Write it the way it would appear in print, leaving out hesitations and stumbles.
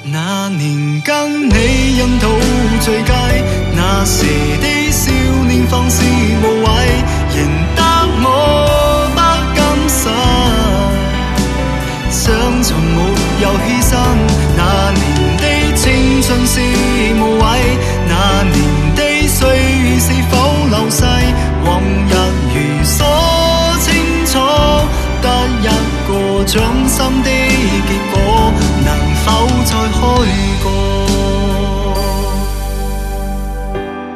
那年跟你印途最佳，那時的少年放肆無畏，仍得我不甘心，想從沒有犧牲。那年的青春是無謂，那年的歲月是否流逝，往日如所清楚，得一個掌心。